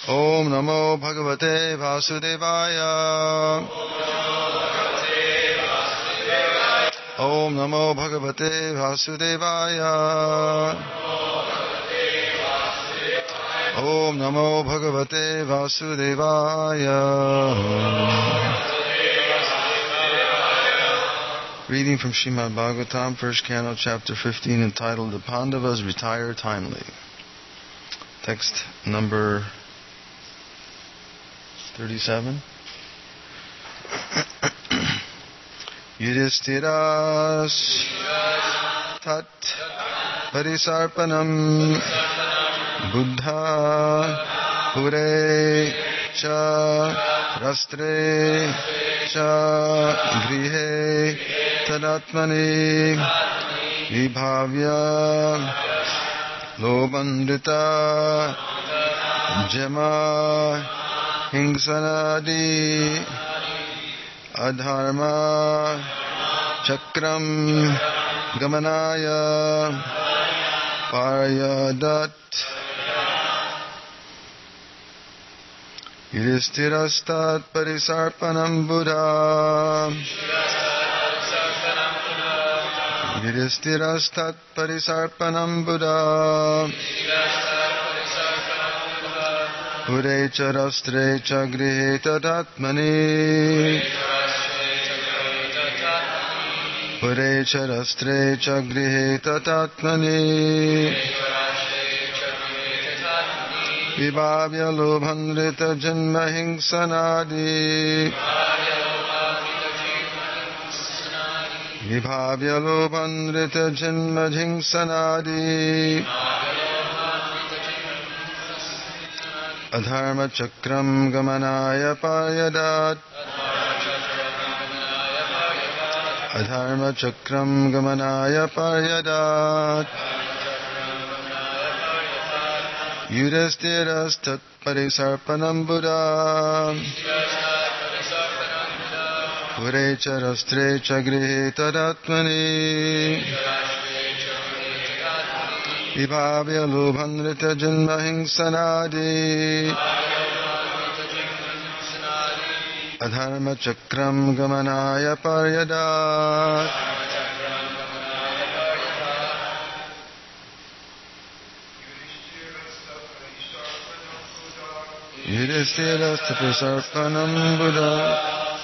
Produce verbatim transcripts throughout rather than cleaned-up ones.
Om Namo Bhagavate Vasudevaya. Om Namo Bhagavate Vasudevaya. Om Namo Bhagavate Vasudevaya. Reading from Srimad Bhagavatam, first canto, chapter fifteen, entitled The Pandavas Retire Timely. Text number thirty-seven. Yudhishtiras tat parisarpanam buddha pure cha rastre cha grihe tadatmani vibhavya lobandita jama hingsanadi adharma chakram gamanaya paryadat yudhishthirastat parisarpanam buddha yudhishthirastat parisarpanam buddha pure cha rastre cha grihe tadatmani pure cha rastre cha grihe tadatmani vibhavya lobhandrita janma hingsanadi vibhavya lobhandrita janma hingsanadi adharma chakram gamanaya paryadat adharma chakram gamanaya paryadat yudhishtiras tat parisarpanam buddha pure cha rastre cha grihe tadatmani vibhavya lobhandrita janma hingsanadi adharma chakram gamanaya paryadat yudhishtiras parisarpanam buddha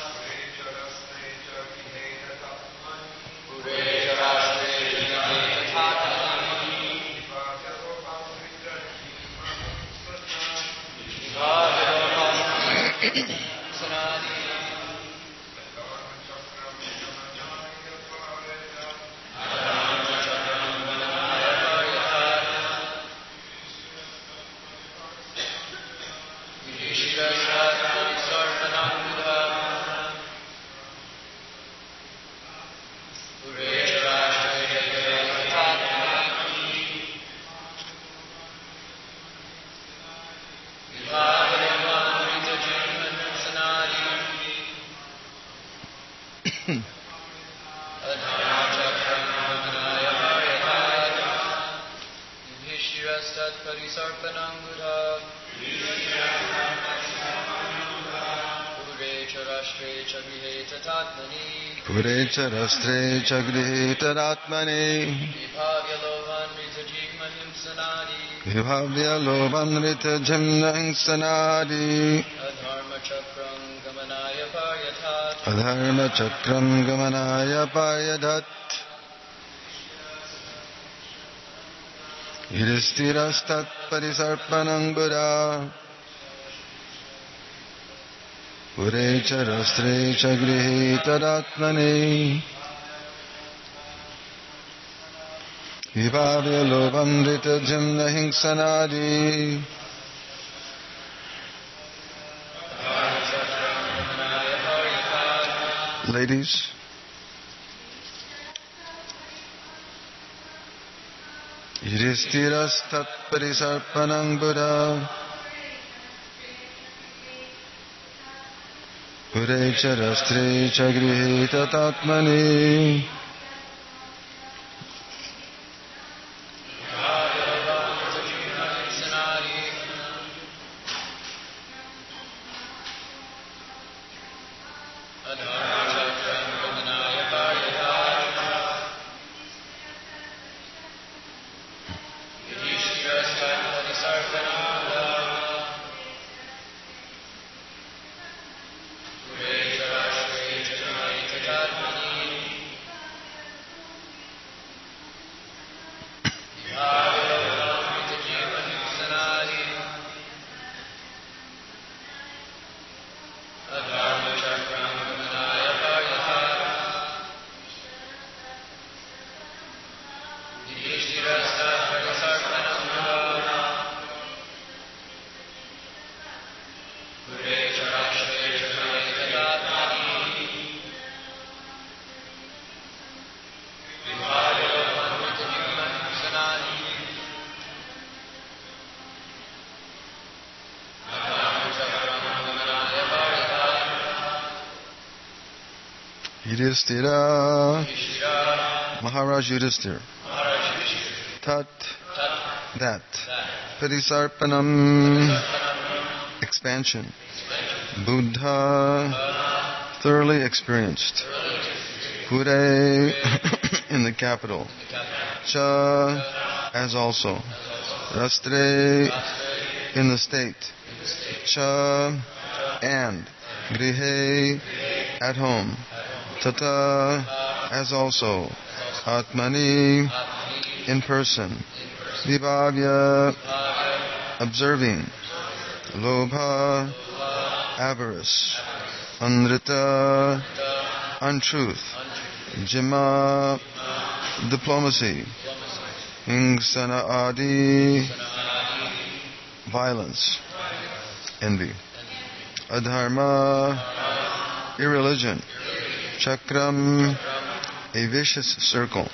pure cha rastre cha grihe tadatmani vibhavya lobhandrita janma hingsanadi adharma chakram gamanaya paryadat yudhishthirastat parisarpanam buddha pure cha rastre cha grihe tadatmani vibhavya lobhandrita janma hingsanadi Ladies, yudhishtiras tat parisarpanam buddha pure cha rastre cha grihe tadatmani Yudhishthira, Maharaj Yudhishthira, Tat, that, Parisarpanam, expansion, Buddha, thoroughly experienced, Pure, in the capital, Cha, as also, Rastre, in the state, Cha, and, Grihe, at home, Tata, as also, Atmani, in person, Vibhavya, observing, Lobha, avarice, Anrita, untruth, Jima, diplomacy, Hingsana Adi, violence, envy, Adharma, irreligion, Chakram, a vicious circle,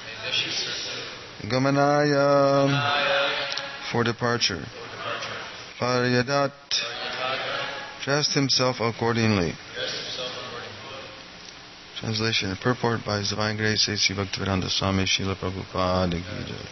Gamanaya, for departure, Paryadat, dressed himself accordingly. Translation and purport by His Divine Grace A C Bhaktivedanta Swami Srila Prabhupada Ki Jai.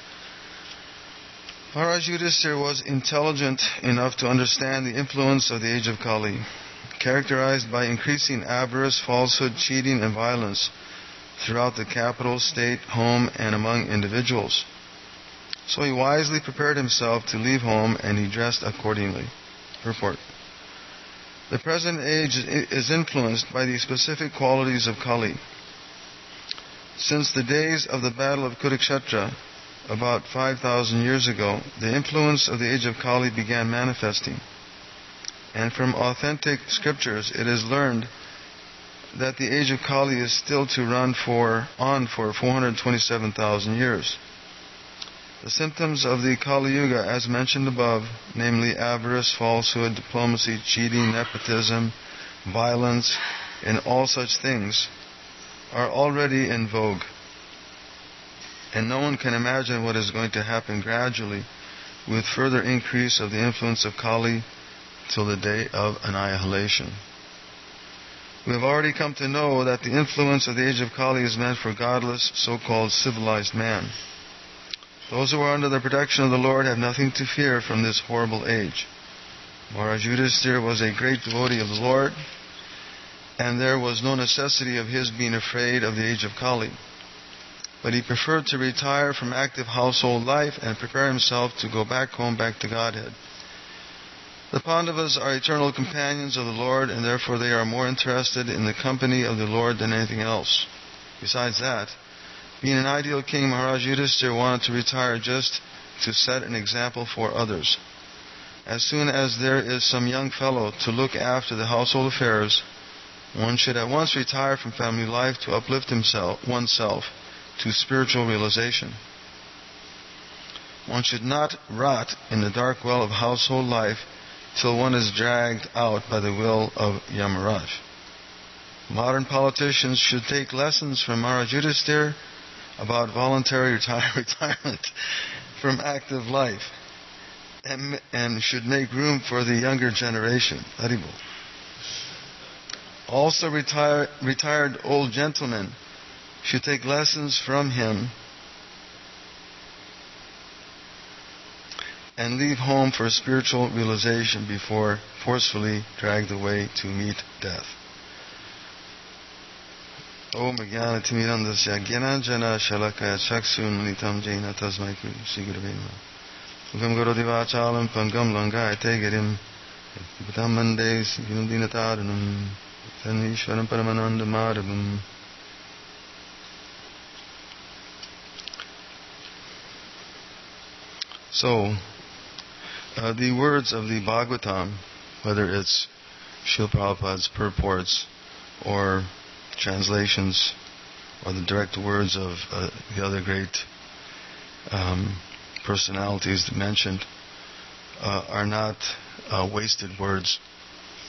Maharaj Yudhishthira was intelligent enough to understand the influence of the age of Kali, characterized by increasing avarice, falsehood, cheating, and violence throughout the capital, state, home, and among individuals. So he wisely prepared himself to leave home, and he dressed accordingly. Purport. The present age is influenced by the specific qualities of Kali. Since the days of the battle of Kurukshetra, about five thousand years ago, the influence of the age of Kali began manifesting. And from authentic scriptures it is learned that the age of Kali is still to run for on for four hundred twenty-seven thousand years. The symptoms of the Kali Yuga, as mentioned above, namely avarice, falsehood, diplomacy, cheating, nepotism, violence, and all such things, are already in vogue. And no one can imagine what is going to happen gradually with further increase of the influence of Kali till the day of annihilation. We have already come to know that the influence of the age of Kali is meant for godless, so-called civilized man. Those who are under the protection of the Lord have nothing to fear from this horrible age. Maharaj Yudhishthira was a great devotee of the Lord, and there was no necessity of his being afraid of the age of Kali. But he preferred to retire from active household life and prepare himself to go back home, back to Godhead. The Pandavas are eternal companions of the Lord, and therefore they are more interested in the company of the Lord than anything else. Besides that, being an ideal king, Maharaj Yudhishthira wanted to retire just to set an example for others. As soon as there is some young fellow to look after the household affairs, one should at once retire from family life to uplift himself, oneself to spiritual realization. One should not rot in the dark well of household life till one is dragged out by the will of Yamaraj. Modern politicians should take lessons from Maharaj Yudhishthira about voluntary retire- retirement from active life, and, and should make room for the younger generation. Haribol. Also, retire, retired old gentlemen should take lessons from him and leave home for spiritual realization before forcefully dragged away to meet death. Om Jnana Timirandasya Jnananjana Shalakaya Chaksun Jaina Tasmai Shri Gurave Namaha. Ugam Garodi Vachalam Pangam Langayate Girim Bhutam Mande Dinataranam Tanishwaram Paramananda Madhavam. So, uh, the words of the Bhagavatam, whether it's Srila Prabhupada's purports or translations or the direct words of uh, the other great um, personalities mentioned, uh, are not uh, wasted words.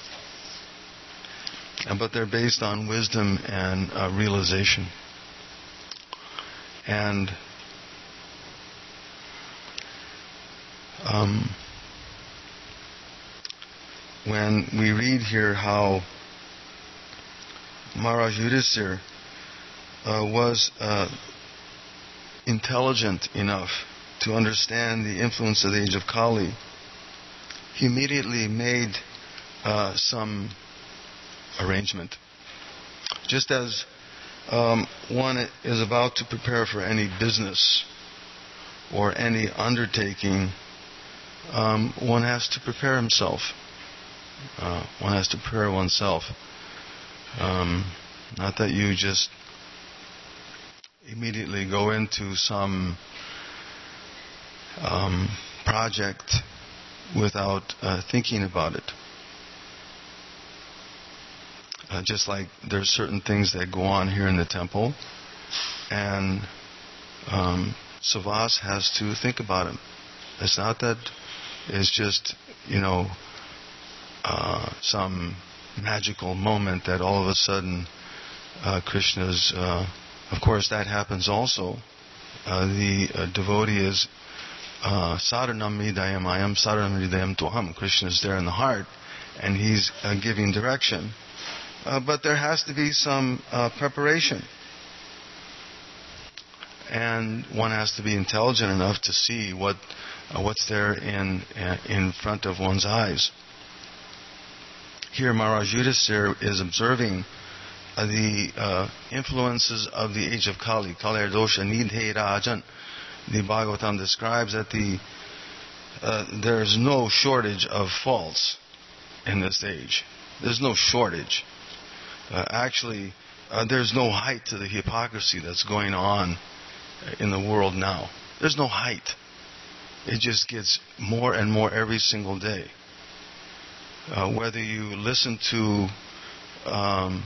uh, but they're based on wisdom and uh, realization. And um, when we read here how Maharaj Yudhisthira uh, was uh, intelligent enough to understand the influence of the age of Kali, he immediately made uh, some arrangement. Just as um, one is about to prepare for any business or any undertaking, um, one has to prepare himself. Uh, one has to prepare oneself. Um, not that you just immediately go into some um, project without uh, thinking about it. Uh, just like there's certain things that go on here in the temple, and um, Savas has to think about them. It's not that it's just, you know, uh, some magical moment that all of a sudden uh, Krishna's... Uh, of course, that happens also. Uh, the uh, devotee is Saranam Midayam Ayam Saranam Midayam Tuham. Krishna is there in the heart, and he's uh, giving direction. Uh, but there has to be some uh, preparation. And one has to be intelligent enough to see what uh, what's there in uh, in front of one's eyes. Here Maharaj Yudhisthira is observing uh, the uh, influences of the age of Kali. Kalir dosha nidhe rajan. The Bhagavatam describes that the uh, there is no shortage of faults in this age. There's no shortage. Uh, actually, uh, there's no height to the hypocrisy that's going on in the world now. There's no height. It just gets more and more every single day. Uh, whether you listen to um,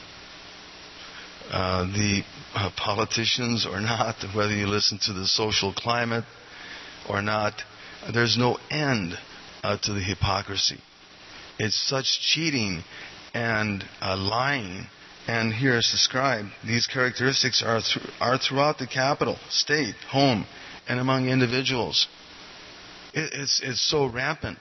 uh, the uh, politicians or not, whether you listen to the social climate or not, there's no end uh, to the hypocrisy. It's such cheating and uh, lying. And here is described, these characteristics are th- are throughout the capital, state, home, and among individuals. It, it's it's so rampant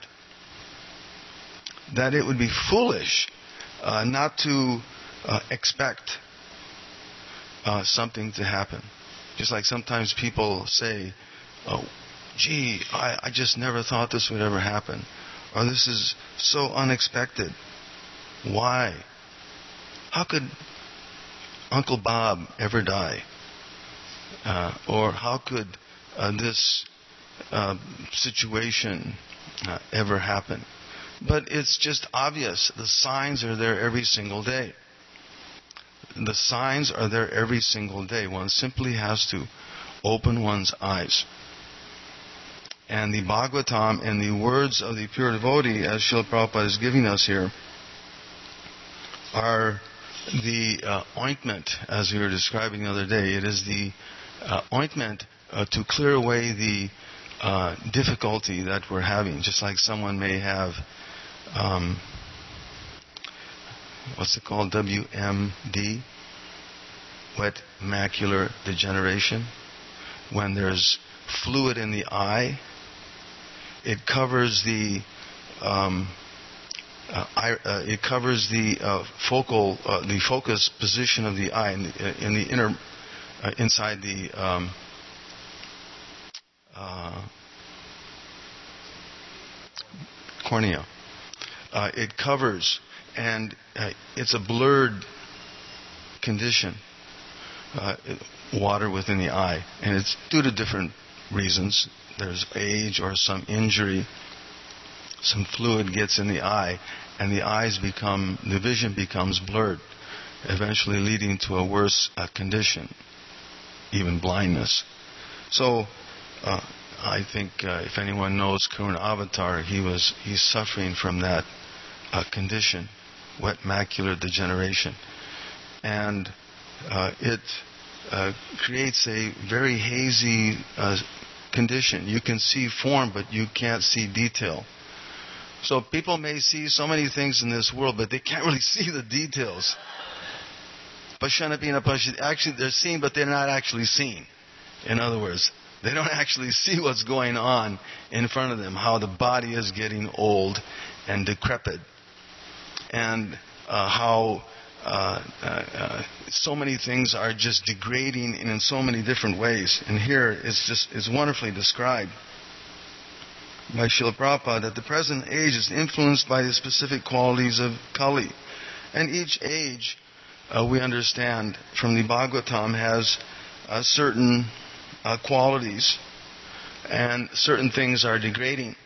that it would be foolish uh, not to uh, expect uh, something to happen. Just like sometimes people say, oh, gee, I, I just never thought this would ever happen. Or this is so unexpected. Why? How could Uncle Bob ever die? Uh, or how could uh, this uh, situation uh, ever happen? But it's just obvious. The signs are there every single day. The signs are there every single day. One simply has to open one's eyes. And the Bhagavatam and the words of the pure devotee, as Srila Prabhupada is giving us here, are the uh, ointment, as we were describing the other day. It is the uh, ointment uh, to clear away the uh, difficulty that we're having. Just like someone may have, um, what's it called, W M D, wet macular degeneration. When there's fluid in the eye, it covers the um, Uh, I, uh, it covers the uh, focal, uh, the focus position of the eye in the, uh, in the inner, uh, inside the um, uh, cornea. Uh, it covers, and uh, it's a blurred condition, uh, water within the eye, and it's due to different reasons. There's age or some injury. Some fluid gets in the eye, and the eyes become, the vision becomes blurred, eventually leading to a worse uh, condition, even blindness. So, uh, I think uh, if anyone knows Karuna Avatar, he was he's suffering from that uh, condition, wet macular degeneration, and uh, it uh, creates a very hazy uh, condition. You can see form, but you can't see detail. So people may see so many things in this world, but they can't really see the details. Actually, they're seeing, but they're not actually seeing. In other words, they don't actually see what's going on in front of them, how the body is getting old and decrepit, and uh, how uh, uh, uh, so many things are just degrading in so many different ways. And here it's just it's wonderfully described by Srila Prabhupada that the present age is influenced by the specific qualities of Kali. And each age, uh, we understand from the Bhagavatam, has uh, certain uh, qualities, and certain things are degrading.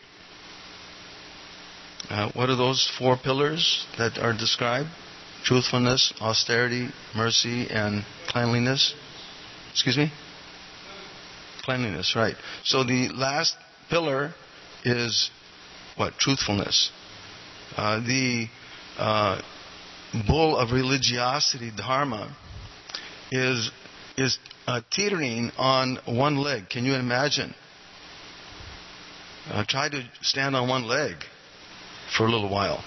Uh, what are those four pillars that are described? Truthfulness, austerity, mercy, and cleanliness. Excuse me? Cleanliness, right. So the last pillar is what? Truthfulness. Uh, the uh, bull of religiosity, dharma, is is uh, teetering on one leg. Can you imagine? Uh, try to stand on one leg for a little while,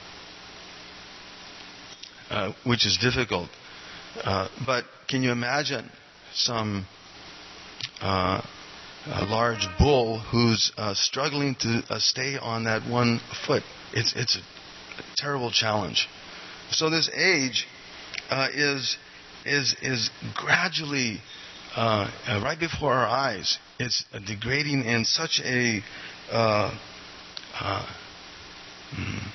uh, which is difficult. Uh, but can you imagine some uh, a large bull who's uh, struggling to uh, stay on that one foot? It's it's a terrible challenge. So this age uh, is is is gradually uh, uh, right before our eyes. It's uh, degrading in such a uh, uh, mm,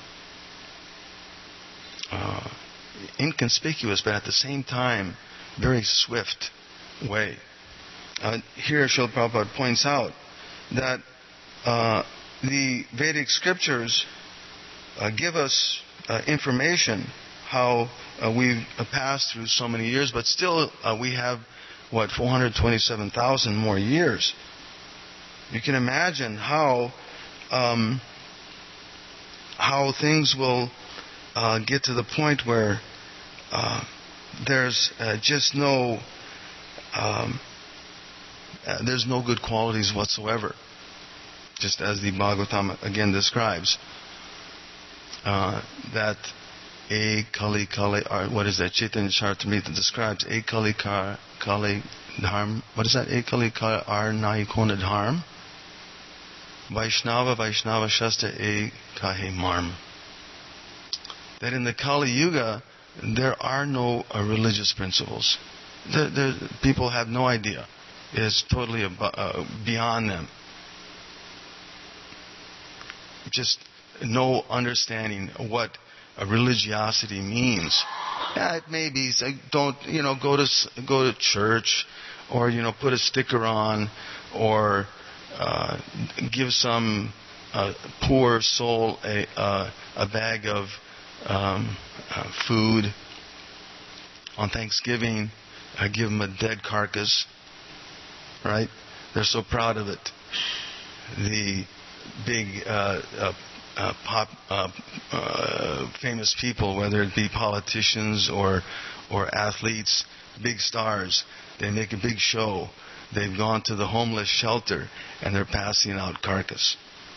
uh, inconspicuous, but at the same time very swift way. Uh, here, Srila Prabhupada points out that uh, the Vedic scriptures uh, give us uh, information how uh, we've uh, passed through so many years, but still uh, we have, what, four hundred twenty-seven thousand more years. You can imagine how um, how things will uh, get to the point where uh, there's uh, just no um, uh, there's no good qualities whatsoever, just as the Bhagavatam again describes uh, that a Kali Kali, or what is that? Chaitanya Charitamrita describes a Kali Kali Dharm. What is that? A Kali Kali Arnaikona Dharm. Vaishnava Vaishnava Shastra E Kahe Marm. That in the Kali Yuga there are no uh, religious principles. There, there, people have no idea. It is totally ab- uh, beyond them. Just no understanding of what a religiosity means. Yeah, it may be. Say, don't you know? Go to go to church, or you know, put a sticker on, or uh, give some uh, poor soul a uh, a bag of um, uh, food on Thanksgiving. Uh, give them a dead carcass. Right? They're so proud of it. The big uh, uh, uh, pop, uh, uh, famous people, whether it be politicians or or athletes, big stars, they make a big show. They've gone to the homeless shelter and they're passing out carcass,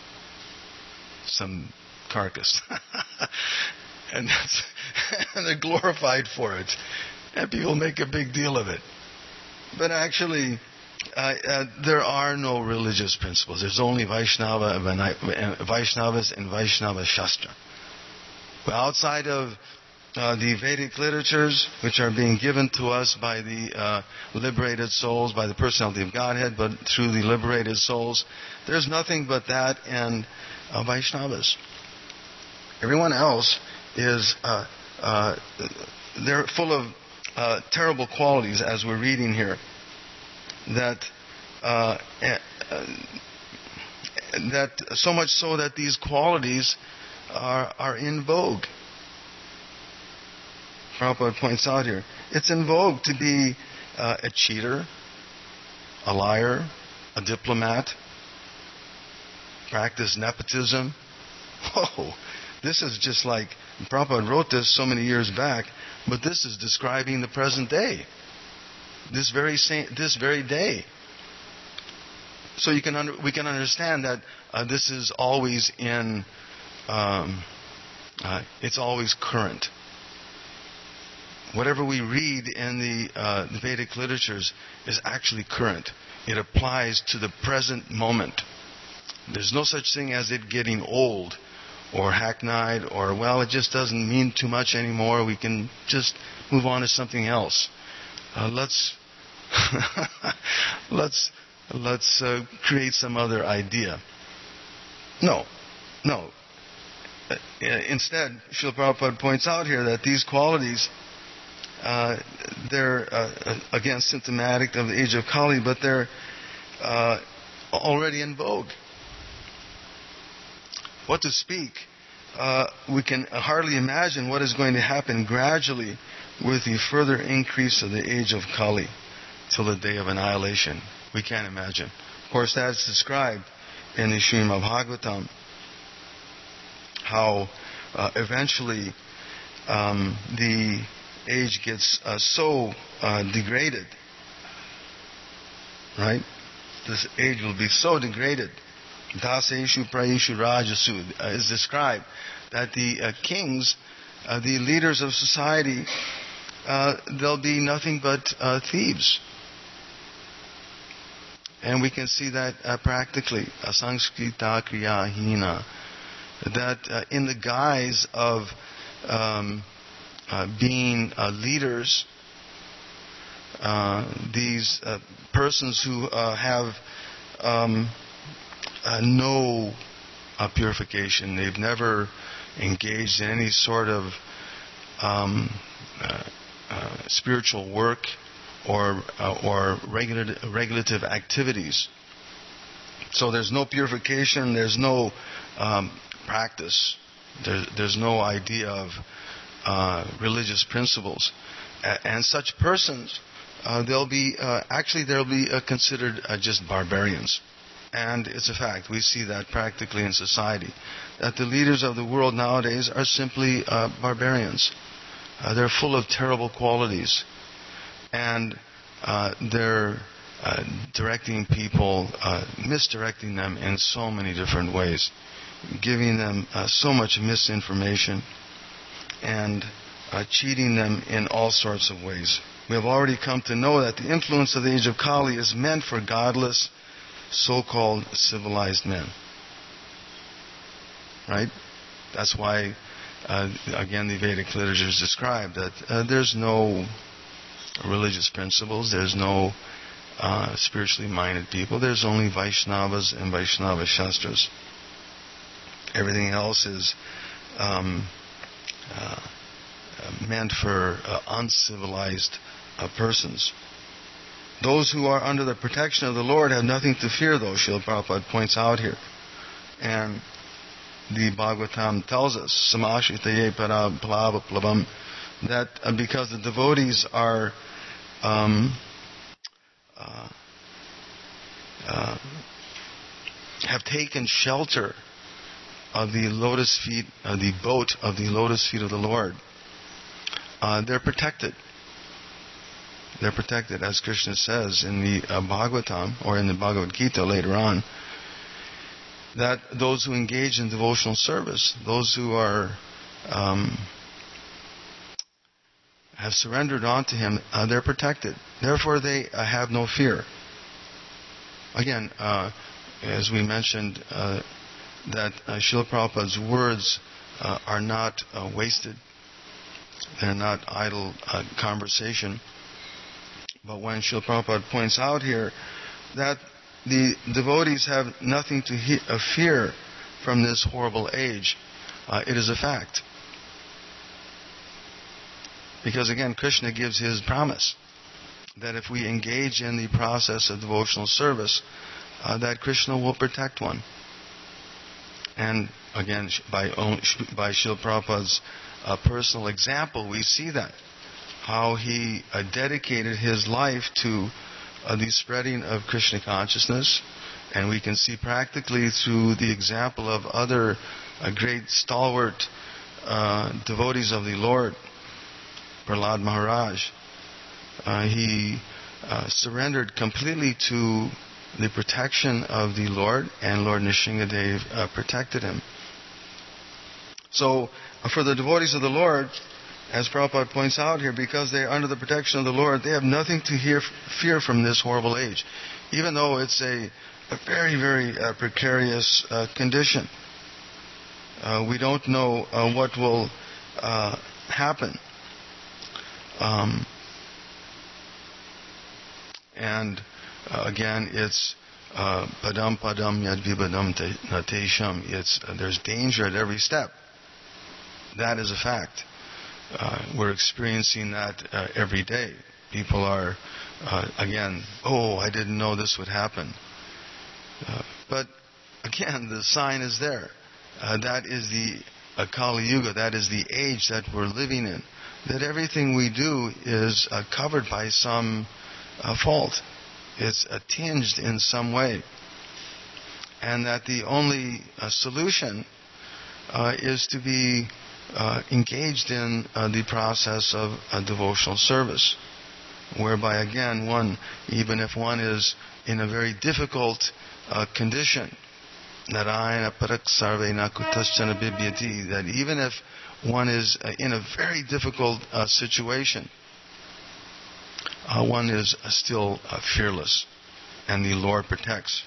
some carcass, and, that's, and they're glorified for it, and people make a big deal of it. But actually, Uh, uh, there are no religious principles. There's only Vaishnava and Vaishnavas and Vaishnava Shastra. But outside of uh, the Vedic literatures, which are being given to us by the uh, liberated souls, by the personality of Godhead, but through the liberated souls, there's nothing but that and uh, Vaishnavas. Everyone else is uh, uh, they're full of uh, terrible qualities, as we're reading here. That uh, uh, that so much so that these qualities are are in vogue. Prabhupada points out here, it's in vogue to be uh, a cheater, a liar, a diplomat, practice nepotism. Whoa, this is just like Prabhupada wrote this so many years back, but this is describing the present day. This very same, this very day. So you can under, we can understand that uh, this is always in um, uh, it's always current. Whatever we read in the, uh, the Vedic literatures is actually current. It applies to the present moment. There's no such thing as it getting old or hackneyed or, well, it just doesn't mean too much anymore. We can just move on to something else. Uh, let's let's let's uh, create some other idea. No, no. Uh, instead, Srila Prabhupada points out here that these qualities, uh, they're uh, again symptomatic of the age of Kali, but they're uh, already in vogue. What to speak? Uh, we can hardly imagine what is going to happen gradually with the further increase of the age of Kali till the day of annihilation. We can't imagine. Of course, that's described in the Srimad Bhagavatam, how uh, eventually um, the age gets uh, so uh, degraded, right? This age will be so degraded. Daseshu Prayeshu Rajasu uh, is described that the uh, kings, uh, the leaders of society, uh, they'll be nothing but uh, thieves. And we can see that uh, practically, asangskrita kriya hina, that uh, in the guise of um, uh, being uh, leaders, uh, these uh, persons who uh, have um, Uh, no uh, purification. They've never engaged in any sort of um, uh, uh, spiritual work or uh, or regula- regulative activities. So there's no purification. There's no um, practice. There, there's no idea of uh, religious principles. A- and such persons, uh, they'll be uh, actually they'll be uh, considered uh, just barbarians. And it's a fact. We see that practically in society. That the leaders of the world nowadays are simply uh, barbarians. Uh, they're full of terrible qualities. And uh, they're uh, directing people, uh, misdirecting them in so many different ways. Giving them uh, so much misinformation. And uh, cheating them in all sorts of ways. We have already come to know that the influence of the age of Kali is meant for godless, so-called civilized men. Right? That's why, uh, again, the Vedic literatures describe that uh, there's no religious principles, there's no uh, spiritually minded people, there's only Vaishnavas and Vaishnava Shastras. Everything else is um, uh, meant for uh, uncivilized uh, persons. Those who are under the protection of the Lord have nothing to fear, though, Srila Prabhupada points out here. And the Bhagavatam tells us, Samashitaye para plava plavam, that uh, because the devotees are um, uh, uh, have taken shelter of the lotus feet, of the boat of the lotus feet of the Lord, uh, they're protected. They're protected, as Krishna says in the uh, Bhagavatam, or in the Bhagavad Gita later on, that those who engage in devotional service, those who are um, have surrendered unto Him, uh, they're protected. Therefore, they uh, have no fear. Again, uh, as we mentioned, uh, that uh, Srila Prabhupada's words uh, are not uh, wasted. They're not idle uh, conversation. But when Srila Prabhupada points out here that the devotees have nothing to he- uh, fear from this horrible age, uh, it is a fact. Because again, Krishna gives his promise that if we engage in the process of devotional service, uh, that Krishna will protect one. And again, by, own, by Srila Prabhupada's uh, personal example, we see that. How he uh, dedicated his life to uh, the spreading of Krishna consciousness. And we can see practically through the example of other uh, great stalwart uh, devotees of the Lord, Prahlad Maharaj. Uh, he uh, surrendered completely to the protection of the Lord, and Lord Nrsingadev uh, protected him. So, uh, for the devotees of the Lord, as Prabhupada points out here, because they are under the protection of the Lord, they have nothing to hear, fear from this horrible age, even though it's a, a very, very uh, precarious uh, condition. Uh, we don't know uh, what will uh, happen. Um, and uh, again, it's uh, padam padam yad vibadam natesham. It's uh, there's danger at every step. That is a fact. Uh, we're experiencing that uh, every day. People are, uh, again, oh, I didn't know this would happen. Uh, but again, the sign is there. Uh, that is the uh, Kali Yuga. That is the age that we're living in. That everything we do is uh, covered by some uh, fault. It's uh, tinged in some way. And that the only uh, solution uh, is to be uh, engaged in uh, the process of uh, devotional service. Whereby, again, one, even if one is in a very difficult uh, condition, Narayana parak sarvena kutaschana bibyati, that even if one is uh, in a very difficult uh, situation, uh, one is uh, still uh, fearless, and the Lord protects.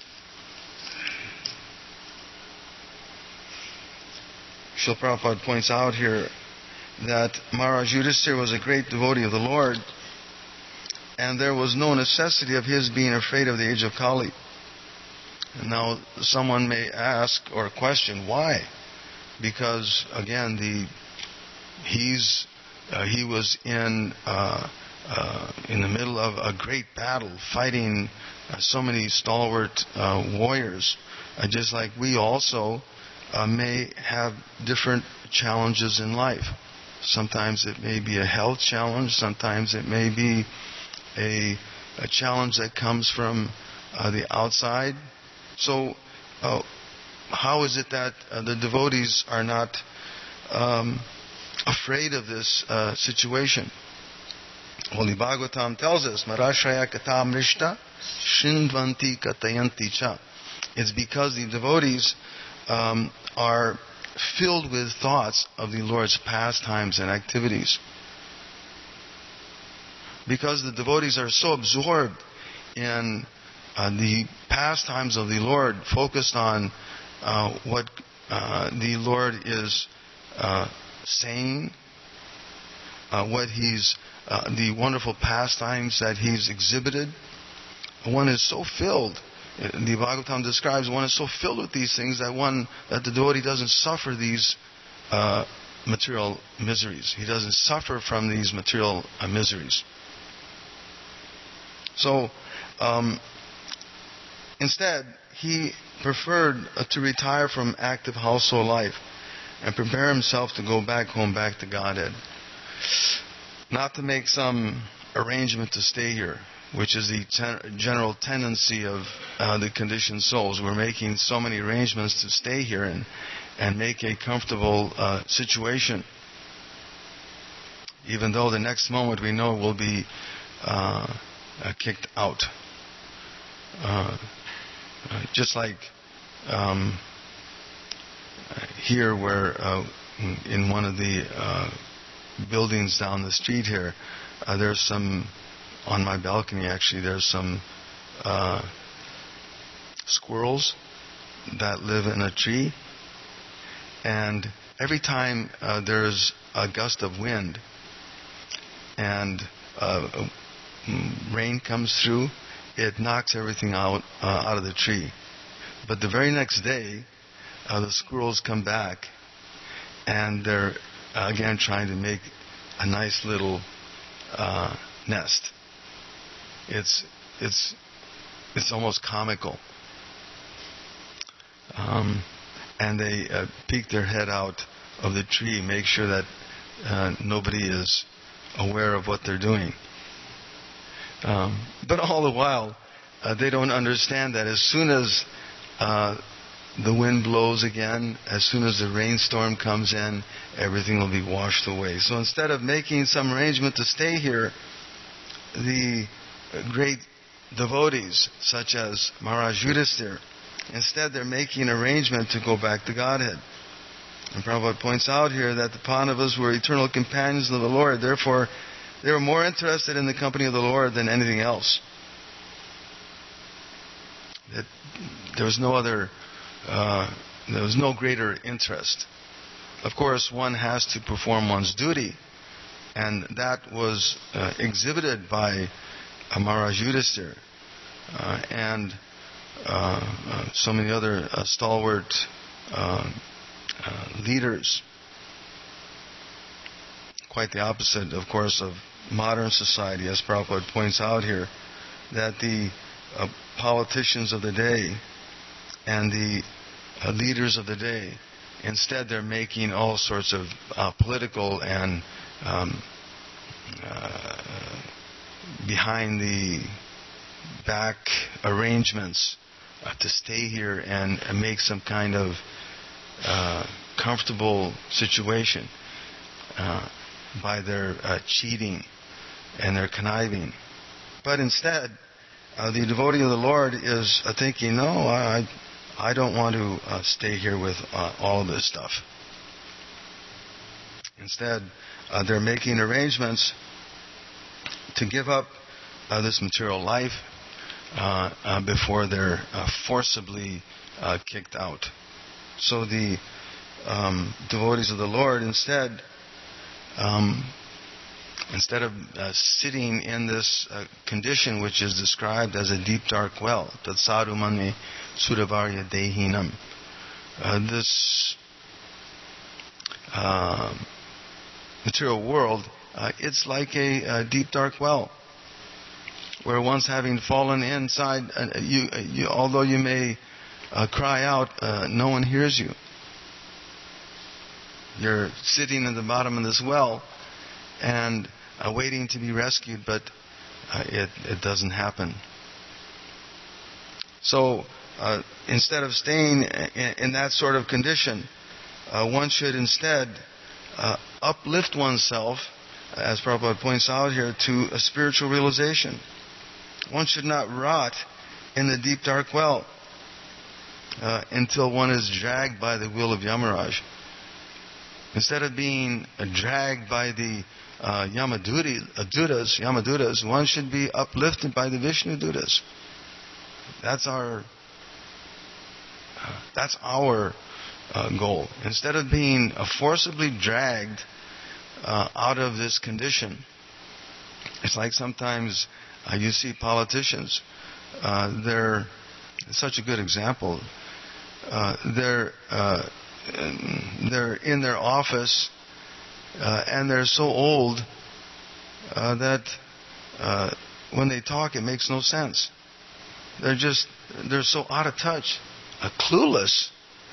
Srila Prabhupada points out here that Maharaj Yudhisthira was a great devotee of the Lord, and there was no necessity of his being afraid of the age of Kali. Now, someone may ask or question why, because again, the he's uh, he was in uh, uh, in the middle of a great battle, fighting uh, so many stalwart uh, warriors, uh, just like we also uh, may have different challenges in life. Sometimes it may be a health challenge. Sometimes it may be a, a challenge that comes from uh, the outside. So, uh, how is it that uh, the devotees are not um, afraid of this uh, situation? Holy Bhagavatam tells us, Marashraya katam rishta shindvanti katayanti cha. It's because the devotees um, are filled with thoughts of the Lord's pastimes and activities. Because the devotees are so absorbed in Uh, the pastimes of the Lord, focused on uh, what uh, the Lord is uh, saying, uh, what He's, uh, the wonderful pastimes that He's exhibited. One is so filled. The Bhagavatam describes one is so filled with these things that one that the devotee doesn't suffer these uh, material miseries. He doesn't suffer from these material uh, miseries. So. Um, Instead, he preferred uh, to retire from active household life and prepare himself to go back home, back to Godhead. Not to make some arrangement to stay here, which is the ten- general tendency of uh, the conditioned souls. We're making so many arrangements to stay here and, and make a comfortable uh, situation, even though the next moment we know we'll be uh, uh, kicked out. Uh, Uh, just like um, here where uh, in one of the uh, buildings down the street here, uh, there's some, on my balcony actually, there's some uh, squirrels that live in a tree, and every time uh, there's a gust of wind and uh, rain comes through, it knocks everything out uh, out of the tree. But the very next day, uh, the squirrels come back, and they're uh, again trying to make a nice little uh, nest. It's it's it's almost comical. Um, and they uh, peek their head out of the tree, make sure that uh, nobody is aware of what they're doing. Um, but all the while, uh, they don't understand that as soon as uh, the wind blows again, as soon as the rainstorm comes in, everything will be washed away. So instead of making some arrangement to stay here, the great devotees, such as Maharaj Yudhisthira, instead they're making an arrangement to go back to Godhead. And Prabhupada points out here that the Pandavas were eternal companions of the Lord. Therefore, they were more interested in the company of the Lord than anything else. That there was no other, uh, there was no greater interest. Of course, one has to perform one's duty, and that was uh, exhibited by uh, Maharaj Yudhisthira uh, and uh, uh, so many other uh, stalwart uh, uh, leaders. Quite the opposite, of course, of modern society, as Prabhupada points out here, that the uh, politicians of the day and the uh, leaders of the day, instead they're making all sorts of uh, political and um, uh, behind the back arrangements uh, to stay here and, and make some kind of uh, comfortable situation uh, by their uh, cheating and their conniving. But instead, uh, the devotee of the Lord is uh, thinking, no, I, I don't want to uh, stay here with uh, all of this stuff. Instead, uh, they're making arrangements to give up uh, this material life uh, uh, before they're uh, forcibly uh, kicked out. So the um, devotees of the Lord instead um, instead of uh, sitting in this uh, condition which is described as a deep dark well, tat sadhu mane suravarya dehinam, uh, this uh, material world, uh, it's like a, a deep dark well, where once having fallen inside, uh, you, uh, you, although you may uh, cry out, uh, no one hears you. You're sitting in the bottom of this well and uh, waiting to be rescued, but uh, it, it doesn't happen. So uh, instead of staying in, in that sort of condition, uh, one should instead uh, uplift oneself, as Prabhupada points out here, to a spiritual realization. One should not rot in the deep dark well uh, until one is dragged by the will of Yamaraj. Instead of being uh, dragged by the uh, Yamaduri, uh, Dutas, Yamadutas, one should be uplifted by the Vishnu Dutas. That's our uh, that's our uh, goal. Instead of being uh, forcibly dragged uh, out of this condition, it's like sometimes uh, you see politicians. Uh, they're such a good example. Uh, they're uh, they're in their office uh, and they're so old uh, that uh, when they talk it makes no sense. They're just they're so out of touch, uh, clueless,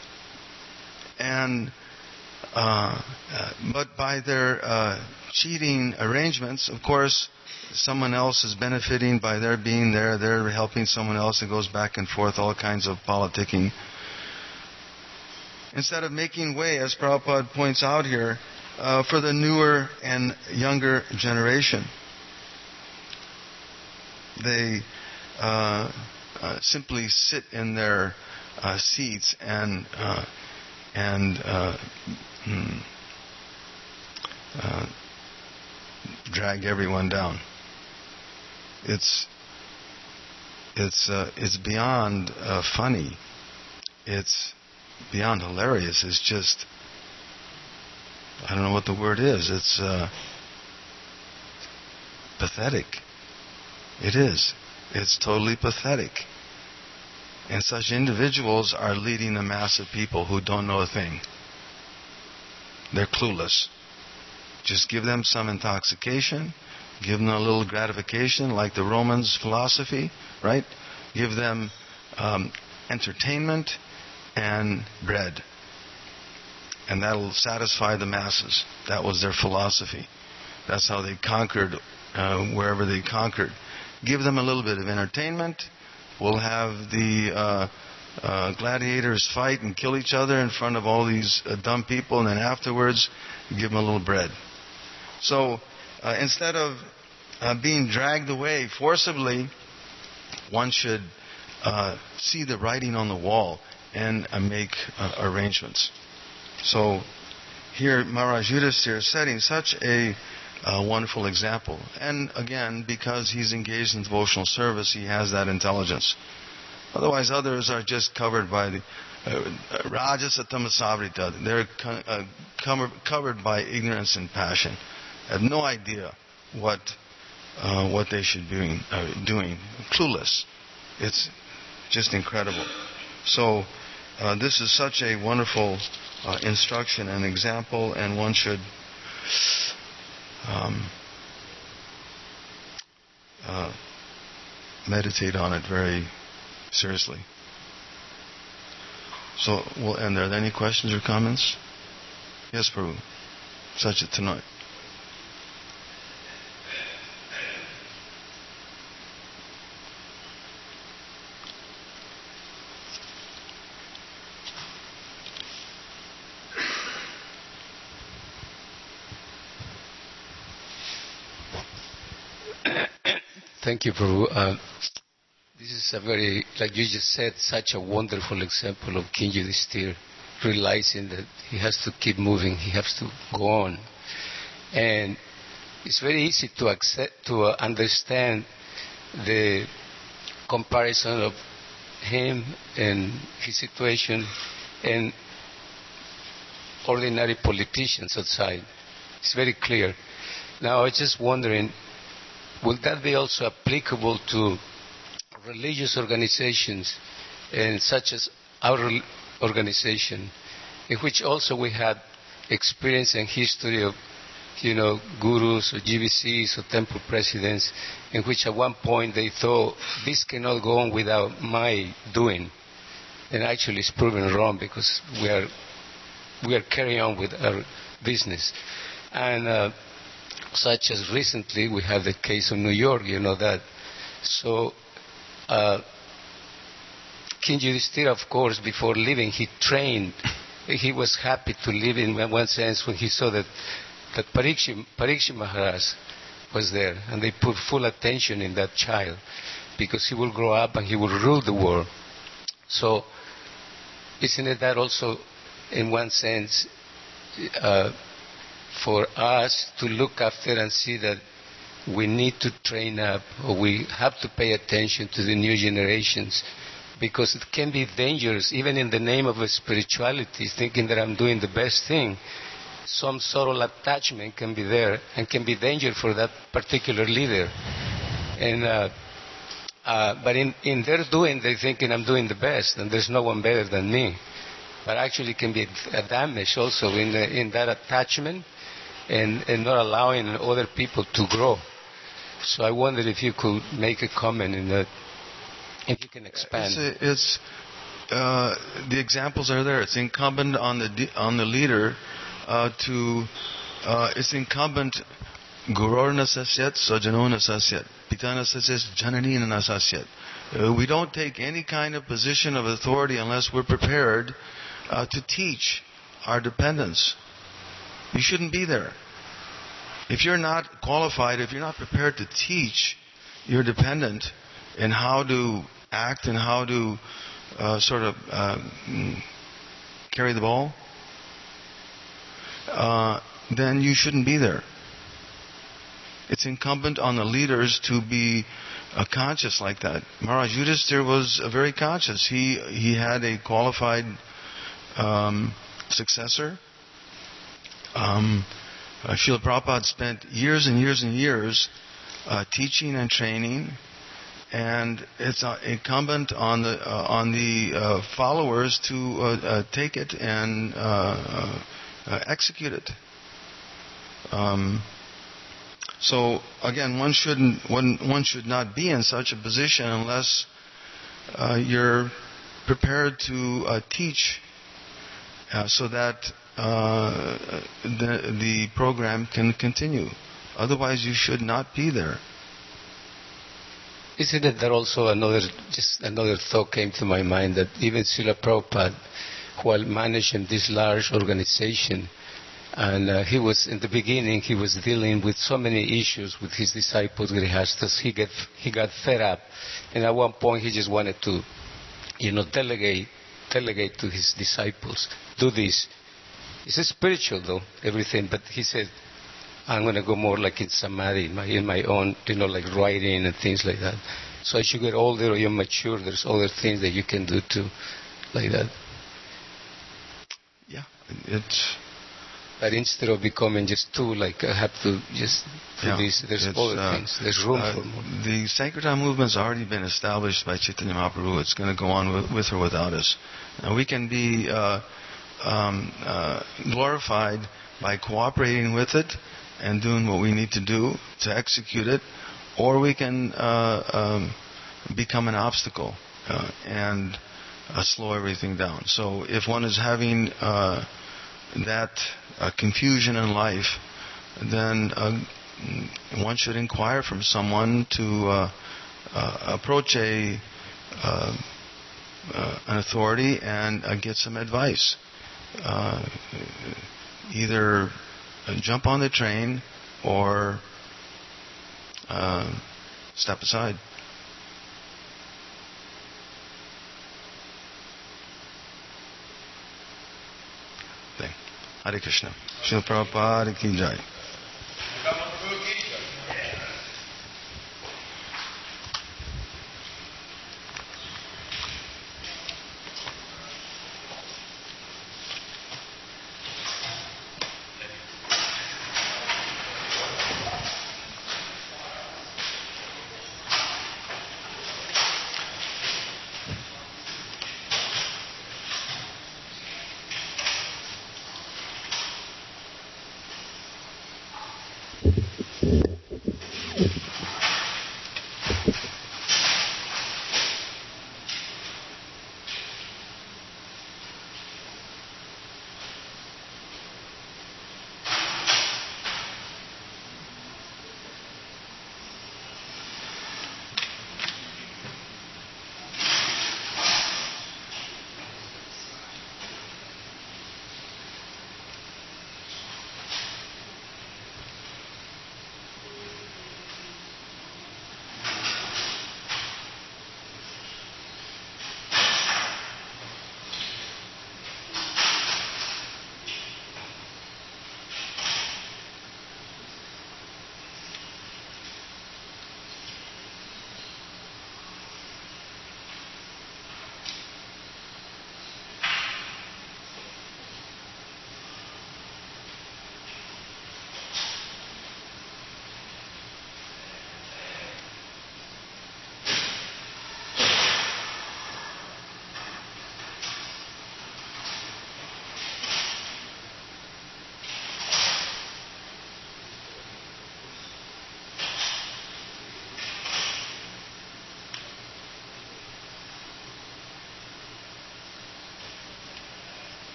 and uh, uh, but by their uh, cheating arrangements, of course, someone else is benefiting by their being there. They're helping someone else. It goes back and forth, all kinds of politicking. Instead of making way, as Prabhupada points out here, uh, for the newer and younger generation, they uh, uh, simply sit in their uh, seats and uh, and uh, hmm, uh, drag everyone down. It's it's uh, it's beyond uh, funny. It's beyond hilarious. It's just, I don't know what the word is. It's uh, pathetic. It is. It's totally pathetic. And such individuals are leading a mass of people who don't know a thing. They're clueless. Just give them some intoxication, give them a little gratification, like the Romans' philosophy, right? Give them um, entertainment and bread. And that'll satisfy the masses. That was their philosophy. That's how they conquered uh, wherever they conquered. Give them a little bit of entertainment. We'll have the uh, uh, gladiators fight and kill each other in front of all these uh, dumb people, and then afterwards, give them a little bread. So uh, instead of uh, being dragged away forcibly, one should uh, see the writing on the wall and uh, make uh, arrangements. So here Maharaj Yudhisthira is setting such a uh, wonderful example. And again, because he's engaged in devotional service, he has that intelligence. Otherwise, others are just covered by the uh, Rajasa Tamasavrita. They're co- uh, cover- covered by ignorance and passion. Have no idea what uh, what they should be doing, uh, doing. Clueless. It's just incredible. So uh, this is such a wonderful uh, instruction and example, and one should um, uh, meditate on it very seriously. So we'll end there. Are there any questions or comments? Yes, Prabhu. Such it tonight. Thank you, Prabhu. Uh, this is a very, like you just said, such a wonderful example of King Yudhisthira realizing that he has to keep moving, he has to go on. And it's very easy to accept, to uh, understand the comparison of him and his situation and ordinary politicians outside. It's very clear. Now, I was just wondering, would that be also applicable to religious organizations, and such as our organization, in which also we had experience and history of, you know, gurus or G B Cs or temple presidents, in which at one point they thought this cannot go on without my doing, and actually it's proven wrong because we are we are carrying on with our business. And uh, such as recently we have the case of New York, you know that. So uh, King Yudhisthira, of course, before leaving, he trained. He was happy to live in one sense when he saw that that Parikshit, Parikshit Maharaj was there, and they put full attention in that child because he will grow up and he will rule the world. So isn't it that also, in one sense, uh, for us to look after and see that we need to train up, or we have to pay attention to the new generations, because it can be dangerous, even in the name of a spirituality, thinking that I'm doing the best thing. Some subtle attachment can be there and can be danger for that particular leader. And uh, uh, but in, in their doing, they're thinking I'm doing the best and there's no one better than me. But actually can be a damage also in, the, in that attachment, and, and not allowing other people to grow. So I wondered if you could make a comment in that, if you can expand. It's, a, it's uh, the examples are there. It's incumbent on the on the leader uh, to. Uh, it's incumbent. Gurur nasasyat, sajano nasasyat, pita nasasyat, janani nasasyat. Uh, we don't take any kind of position of authority unless we're prepared uh, to teach our dependents. You shouldn't be there. If you're not qualified, if you're not prepared to teach your dependent in how to act and how to uh, sort of uh, carry the ball, uh, then you shouldn't be there. It's incumbent on the leaders to be uh, conscious like that. Maharaj Yudhisthira was uh, very conscious. He he had a qualified um, successor. Um, uh, Srila Prabhupada spent years and years and years uh, teaching and training, and it's uh, incumbent on the uh, on the uh, followers to uh, uh, take it and uh, uh, uh, execute it. Um, so again, one shouldn't one one should not be in such a position unless uh, you're prepared to uh, teach, uh, so that Uh, the the program can continue. Otherwise, you should not be there. Isn't it that also another just another thought came to my mind, that even Srila Prabhupada, while managing this large organization, and uh, he was in the beginning he was dealing with so many issues with his disciples, Grihasthas, he get he got fed up, and at one point he just wanted to, you know, delegate delegate to his disciples, do this. It's spiritual though, everything. But he said, I'm going to go more like in samadhi, in my, in my own, you know, like writing and things like that. So as you get older or you mature, there's other things that you can do too, like that. Yeah, it's... But instead of becoming just two, like I have to just do yeah, this, there's other uh, things. There's room uh, for more. The Sankirtan movement's already been established by Chaitanya Mahaprabhu. It's going to go on with, with or without us. Now we can be uh, um, uh, glorified by cooperating with it and doing what we need to do to execute it, or we can uh, um, become an obstacle uh, and uh, slow everything down. So if one is having uh, that uh, confusion in life, then uh, one should inquire from someone to uh, uh, approach a uh, uh, an authority and uh, get some advice. Uh, either uh, jump on the train or uh, step aside. Hare Krishna. Srila Prabhupada ki jai.